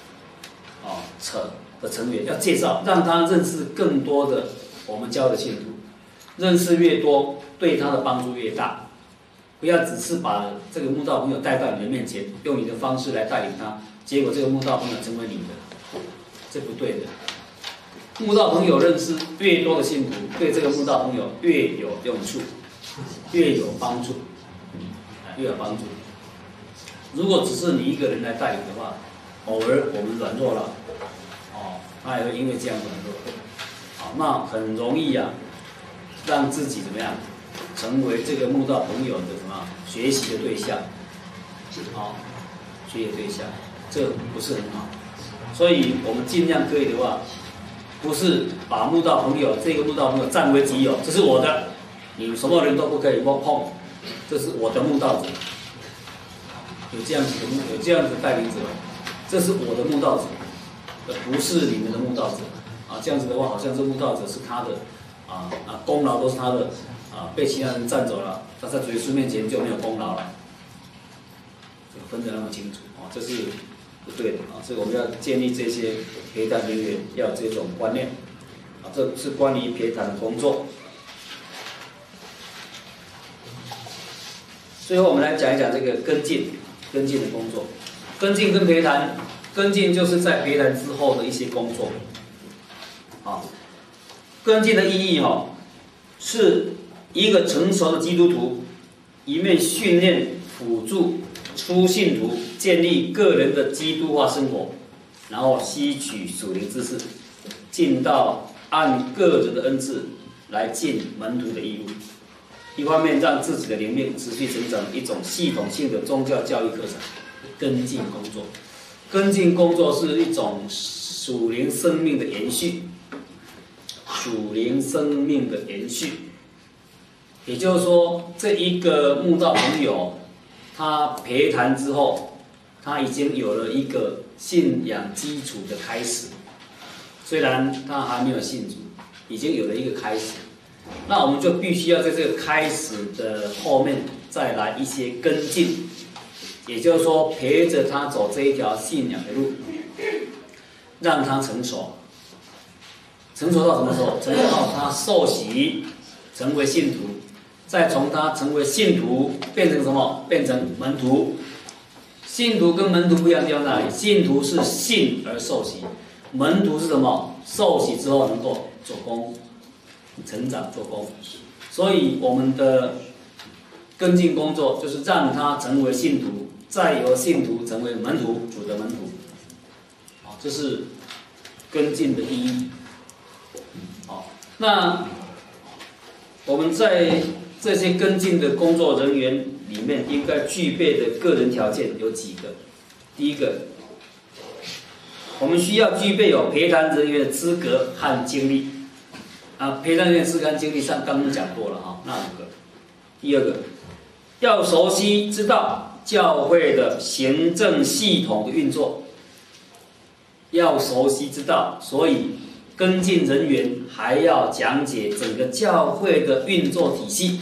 [SPEAKER 1] 的成员，要介绍，让他认识更多的我们教会的信徒，认识越多，对他的帮助越大。不要只是把这个慕道朋友带到你的面前，用你的方式来带领他，结果这个慕道朋友成为你的，这不对的。慕道朋友认识越多的信徒，对这个慕道朋友越有用处，越有帮助，越有帮助。如果只是你一个人来带领的话，偶尔我们软弱了，他也会因为这样软弱，那很容易让自己怎么样，成为这个慕道朋友的什么学习的对象，学习的对象，这不是很好。 所以我们尽量可以的话，不是把慕道朋友这个慕道朋友占为己有，这是我的，你什么人都不可以碰，这是我的慕道者。有这样子的带领者，这是我的慕道者，不是你们的慕道者啊。这样子的话，好像这慕道者是他的功劳都是他的被其他人占走了，他在主耶稣面前就没有功劳了。分得那么清楚这是不对的所以我们要建立这些陪谈人员要有这种观念这是关于陪谈的工作。最后我们来讲一讲这个跟进的工作。跟进跟陪谈，跟进就是在陪谈之后的一些工作跟进的意义是一个成熟的基督徒一面训练辅助初信徒建立个人的基督化生活，然后吸取属灵知识，尽到按个人的恩赐来尽门徒的义务。一方面让自己的灵命持续成长，一种系统性的宗教教育课程。跟进工作，跟进工作是一种属灵生命的延续，属灵生命的延续。也就是说，这一个慕道朋友，他陪谈之后，他已经有了一个信仰基础的开始。虽然他还没有信主，已经有了一个开始。那我们就必须要在这个开始的后面再来一些跟进，也就是说陪着他走这一条信仰的路，让他成熟。成熟到什么时候？成熟到他受洗，成为信徒，再从他成为信徒变成什么？变成门徒。信徒跟门徒不一样的地方在哪里？信徒是信而受洗，门徒是什么？受洗之后能够做工。成长做工，所以我们的跟进工作就是让他成为信徒，再由信徒成为门徒，主的门徒。这是跟进的意义。那我们在这些跟进的工作人员里面，应该具备的个人条件有几个？第一个，我们需要具备有陪谈人员的资格和经历。陪谈人员资格和经历上刚刚讲过了那5个。第二个，要熟悉知道教会的行政系统的运作，要熟悉知道，所以跟进人员还要讲解整个教会的运作体系，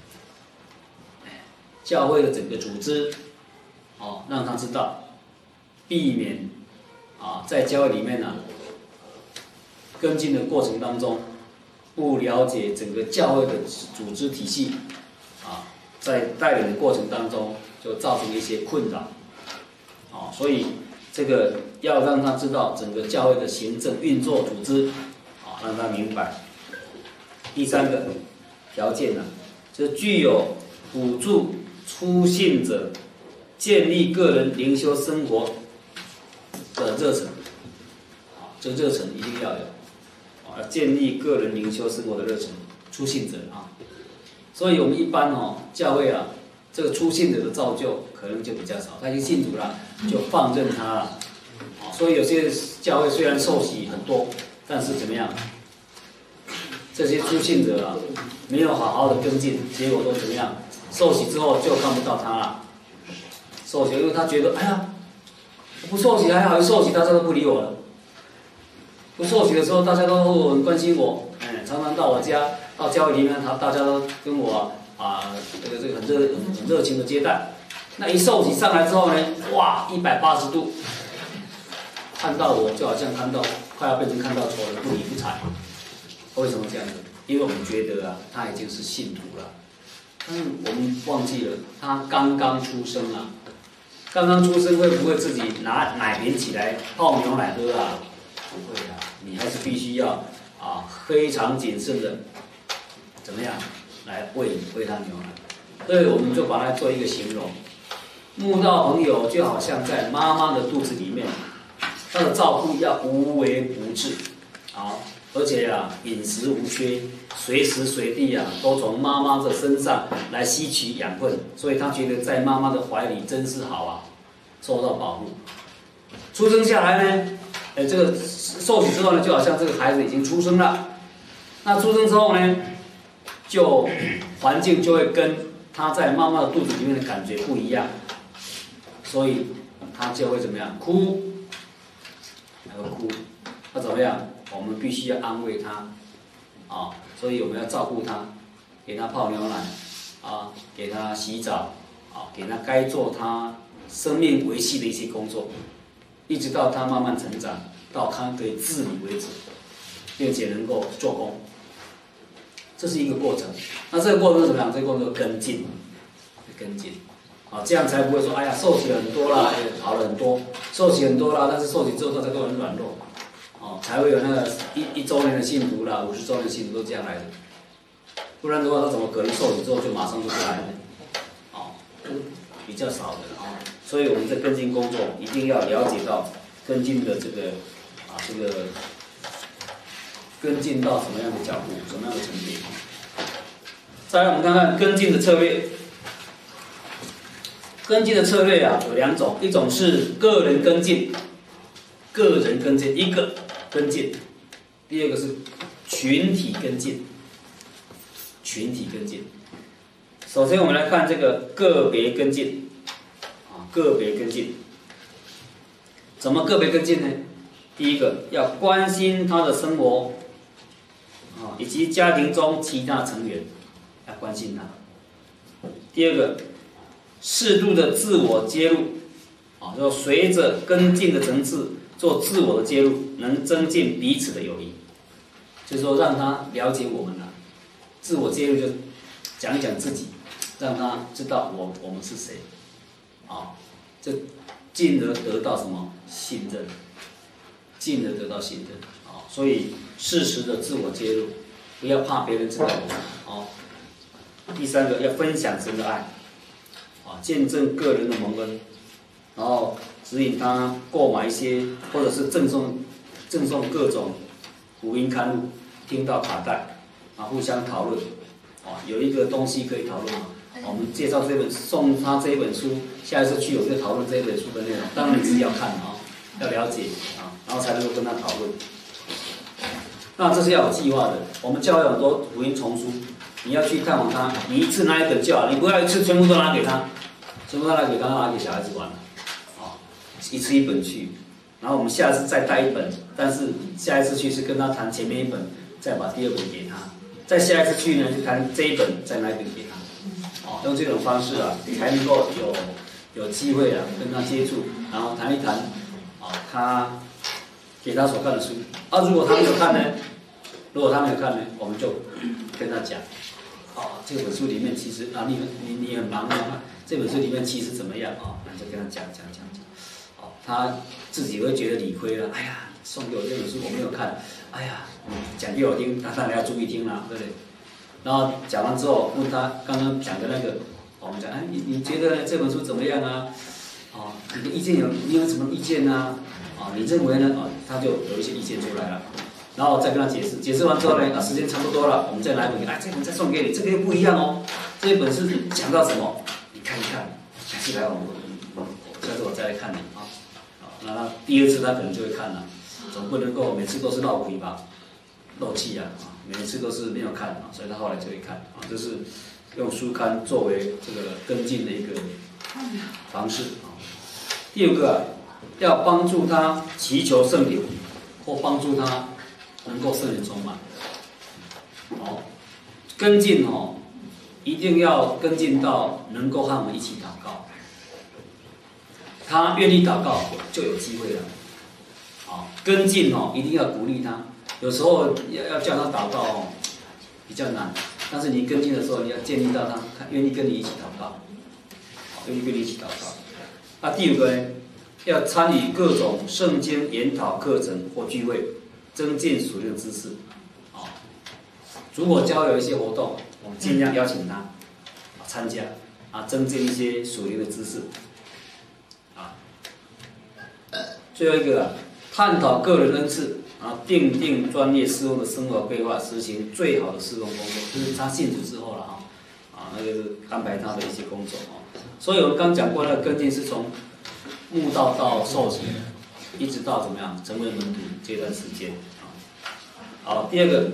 [SPEAKER 1] 教会的整个组织，让他知道，避免在教会里面跟进的过程当中。不了解整个教会的组织体系在带领的过程当中就造成一些困扰所以这个要让他知道整个教会的行政运作组织让他明白。第3个条件就是具有辅助初信者建立个人灵修生活的热忱这热忱一定要有建立个人灵修生活的热忱，初信者所以我们一般教会这个初信者的造就可能就比较少，他已经信主了，就放任他了所以有些教会虽然受洗很多，但是怎么样？这些初信者没有好好的跟进，结果都怎么样？受洗之后就看不到他了。受洗，因为他觉得，哎呀，不受洗还好，一受洗大家都不理我了。不受洗的时候，大家都很关心我，常常到我家，到教会里面，大家都跟我这个很热情的接待。那一受洗上来之后呢，哇，180度，看到我就好像快要变成看到仇人，不理不睬。为什么这样子？因为我们觉得他已经是信徒了，但是我们忘记了他刚刚出生刚刚出生会不会自己拿奶瓶起来泡牛奶喝不会你还是必须要非常谨慎的怎么样来喂他牛奶。所以我们就把它做一个形容，慕道朋友就好像在妈妈的肚子里面，他的照顾要无微不至而且饮食无缺，随时随地都从妈妈的身上来吸取养分，所以他觉得在妈妈的怀里真是好受到保护。出生下来呢， 这个受洗之后呢，就好像这个孩子已经出生了。那出生之后呢，就环境就会跟他在妈妈的肚子里面的感觉不一样，所以他就会怎么样？哭，还会哭。那怎么样？我们必须要安慰他，啊，所以我们要照顾他，给他泡牛奶，啊，给他洗澡，啊，给他该做他生命维系的一些工作，一直到他慢慢成长，到他可以自理为止，并且能够做工。这是一个过程。那这个过程是怎么样？这个过程就跟进，啊，这样才不会说，哎呀，受洗很多啦，好了很多，受洗很多啦，但是受洗之后他这个很软弱，哦，才会有那个一周年的信徒啦，50周年的信徒都这样来的。不然的话，他怎么可能受洗之后就马上就来呢？哦，比较少的啊。所以我们在跟进工作一定要了解到跟进的这个跟进到什么样的角度，什么样的程度。再来，我们看看跟进的策略。跟进的策略啊，有2种，一种是个人跟进，一个跟进；第二个是群体跟进，首先，我们来看这个个别跟进，啊，个别跟进，怎么个别跟进呢？第一个要关心他的生活，啊，以及家庭中其他成员，要关心他。第二个，适度的自我揭露，啊，就随着跟进的层次做自我的揭露，能增进彼此的友谊。就是说，让他了解我们了，自我揭露就讲一讲自己，让他知道我们是谁，啊，这进而得到什么信任，啊，所以适时的自我揭露，不要怕别人知道我们，啊。第三个要分享神的爱。见证个人的蒙恩，然后指引他购买一些，或者是赠送各种福音刊物、听到卡带，啊，互相讨论，有一个东西可以讨论嘛。我们介绍送他这一本书，下一次去有没有讨论这一本书的内容？当然你自己要看啊，要了解啊，然后才能够跟他讨论。那这是要有计划的。我们教会有很多福音丛书，你要去看望他，你一次拿一本就好，你不要一次全部都拿给他。全部拿给小孩子玩了，一次一本去，然后我们下次再带一本，但是下一次去是跟他谈前面一本，再把第2本给他，再下一次去呢就谈这一本，再拿一本给他，用这种方式啊，才能够有机会啊跟他接触，然后谈一谈，他给他所看的书，如果他没有看呢，我们就跟他讲，这本书里面其实你很忙啊。这本书里面其实怎么样啊？那就跟他讲，他自己会觉得理亏了。哎呀，送给我这本书我没有看，哎呀，讲给我听，他当然要注意听啦，对不对？然后讲完之后问他刚刚讲的那个，我们讲，你觉得这本书怎么样啊？你的意见你有什么意见啊？你认为呢？他就有一些意见出来了，然后再跟他解释完之后呢，时间差不多了，我们再拿一本，这本再送给你，这个又不一样哦，这一本是讲到什么？看一看，下次来下次我再来看你啊。那第2次他可能就会看了，总不能够每次都是漏亏吧，漏气啊，每次都是没有看啊，所以他后来就会看啊。这是用书刊作为这个跟进的一个方式啊。第2个要帮助他祈求圣灵，或帮助他能够圣灵充满。跟进一定要跟进到能够和我们一起祷告，他愿意祷告就有机会了。跟进一定要鼓励他，有时候要叫他祷告比较难，但是你跟进的时候，你要建立到他愿意跟你一起祷告，第5个呢，要参与各种圣经研讨课程或聚会，增进属灵的知识。如果教会有一些活动，我们尽量邀请他参加，增进一些属灵的知识。最后一个探讨个人恩赐，订定专业事工的生活规划，实行最好的事工工作，就是他信主之后了那个是安排他的一些工作所以我们刚讲过，那个跟进是从慕道到受洗， 一直到怎么样成为门徒这段时间。好，第二个，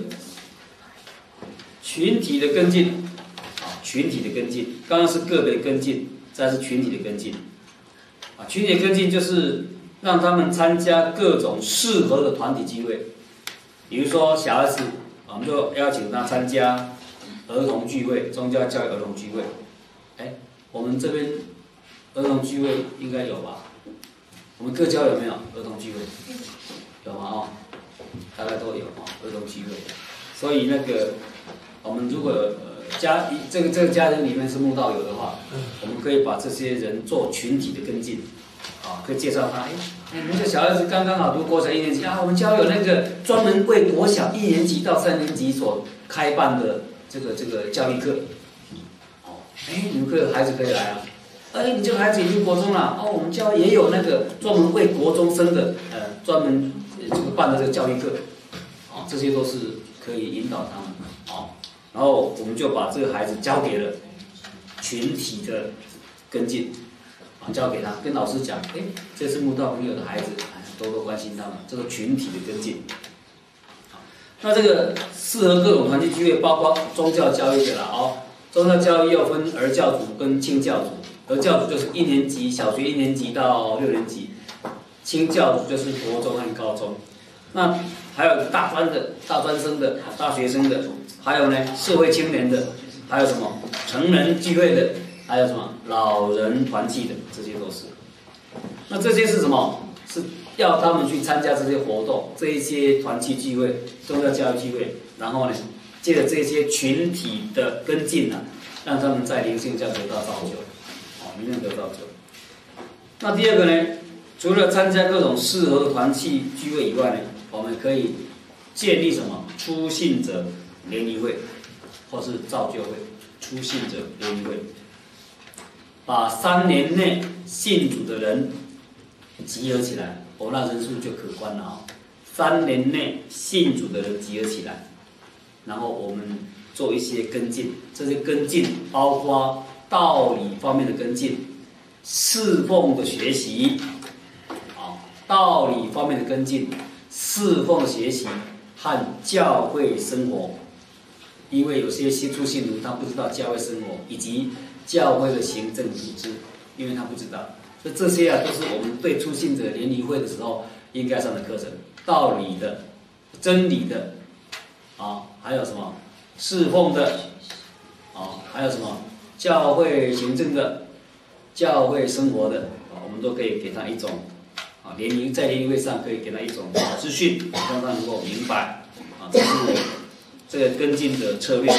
[SPEAKER 1] 群体的跟进，群体的跟进，刚刚是个别的跟进，再是群体的跟进。群体的跟进就是让他们参加各种适合的团体聚会，比如说小孩子，我们就邀请他参加儿童聚会，宗教教育儿童聚会。我们这边儿童聚会应该有吧？我们各教有没有儿童聚会？有吗？大概都有儿童聚会。所以那个我们如果这个家庭里面是慕道友的话，我们可以把这些人做群体的跟进，可以介绍他。你们这小孩子刚刚好读国小1年级我们教有那个专门为国小1年级到3年级所开办的这个教育课。你们孩子可以来啊。你这个孩子已经国中了我们教也有那个专门为国中生的专门办的这个教育课，这些都是可以引导他们然后我们就把这个孩子交给了群体的跟进，交给他，跟老师讲，这是慕道朋友的孩子，多多关心他们，这个群体的跟进。那这个适合各种团体聚会，包括宗教教育的啦宗教教育要分儿教组跟青教组，儿教组就是1年级，小学1年级到6年级，青教组就是国中和高中。那还有大专的、大专生的、大学生的，还有呢社会青年的，还有什么成人聚会的，还有什么老人团契的，这些都是。那这些是什么？是要他们去参加这些活动，这一些团契聚会、宗教教育聚会，然后呢，借着这些群体的跟进让他们在灵性上得到造就，灵性得到造就。那第二个呢，除了参加各种适合的团契聚会以外呢，我们可以建立什么初信者联谊会，或是造就会。初信者联谊会，把3年内信主的人集合起来，那人数就可观了3年内信主的人集合起来，然后我们做一些跟进，这些跟进包括道理方面的跟进，侍奉的学习，道理方面的跟进，侍奉的学习和教会生活。因为有些初信徒他不知道教会生活以及教会的行政组织，因为他不知道，所以这些都是我们对初信者联谊会的时候应该上的课程，道理的、真理的，还有什么侍奉的，还有什么教会行政的、教会生活的，我们都可以给他一种在联谊会上可以给他一种资讯，让他能够明白这是这个跟进的策略。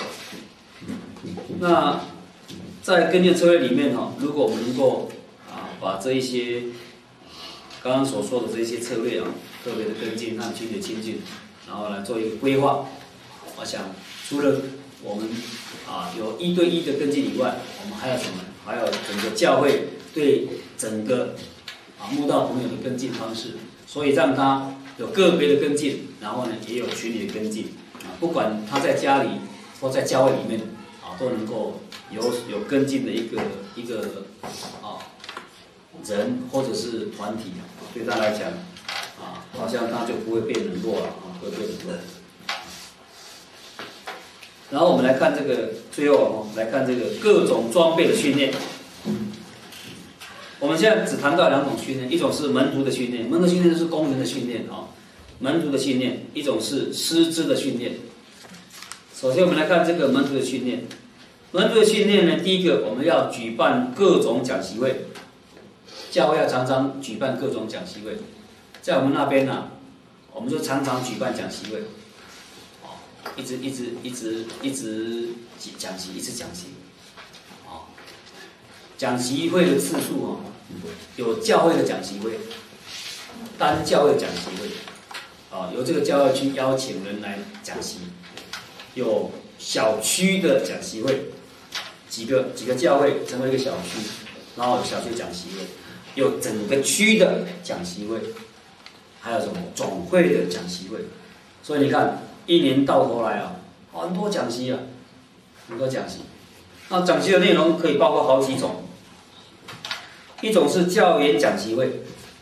[SPEAKER 1] 那在跟进策略里面如果我们能够把这一些刚刚所说的这些策略特别的跟进和群体亲近，然后来做一个规划，我想除了我们有1对1的跟进以外，我们还有什么？还有整个教会对整个慕道朋友的跟进方式，所以让他有个别的跟进，然后呢也有群体的跟进。不管他在家里或在教会里面都能够有跟进的一个人或者是团体，对他来讲好像他就不会变冷落了不会变冷落。然后我们来看这个，最后来看这个各种装备的训练。我们现在只谈到2种训练，一种是门徒的训练，门徒训练就是工人的训练门徒的训练；一种是师资的训练。首先我们来看这个门徒的训练。门徒的训练呢，第一个我们要举办各种讲习会，教会要常常举办各种讲习会。在我们那边我们就常常举办讲习会，一直讲习，一直讲习。讲习会的次数有教会的讲习会，单教会的讲习会。由这个教会去邀请人来讲习，有小区的讲习会，几个教会成为一个小区，然后有小区讲习会，有整个区的讲习会，还有什么总会的讲习会。所以你看，1年到头来很多讲习很多讲习。那讲习的内容可以包括好几种，一种是教研讲习会，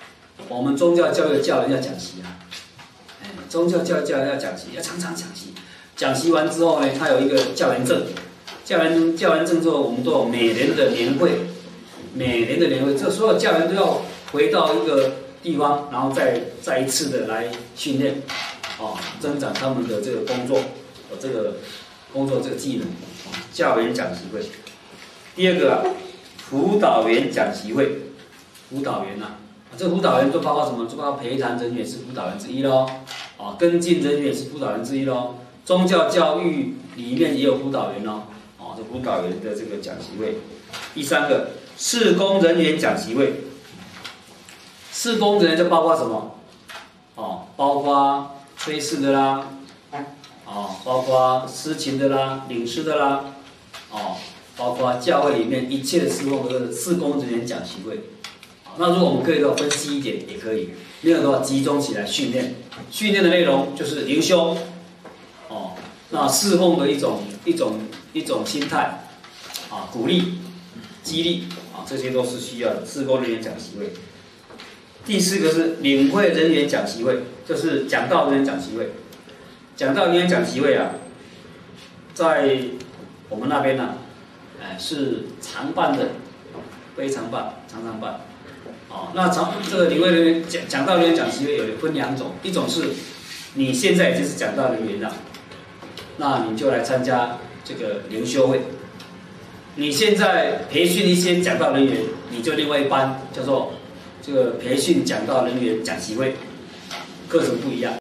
[SPEAKER 1] 我们宗教教育教人要讲习啊，宗教教育教人要讲习，要常常讲习。讲习完之后呢，他有一个教员证，教员证之后，我们都有每年的年会，这所有教员都要回到一个地方，然后再一次的来训练，增长他们的这个工作，这个工作这个技能，教员讲习会。第二个辅导员讲习会，辅导员这个辅导员就包括什么？就包括陪谈人员是辅导员之一咯，跟进人员也是辅导员之一咯。宗教教育里面也有辅导员咯，这辅导员的这个讲习会。第三个事工人员讲习会，事工人员就包括什么？包括炊事的啦，包括司琴的啦、领诗的啦，包括教会里面一切的事工的事工人员讲习会。那如果我们可以的话分析一点也可以，没有的话集中起来训练。训练的内容就是灵修，那侍奉的一种心态，鼓励、激励，这些都是需要的。事工人员讲习会。第四个是领会人员讲习会，就是讲道人员讲习会。讲道人员讲习会在我们那边是常办的，非常办，常常办。那这个领会人员讲道人员讲习会有分两种，一种是你现在已经是讲道人员了，那你就来参加这个灵修会。你现在培训一些讲道人员，你就另外一班叫做这个培训讲道人员讲习会，课程不一样。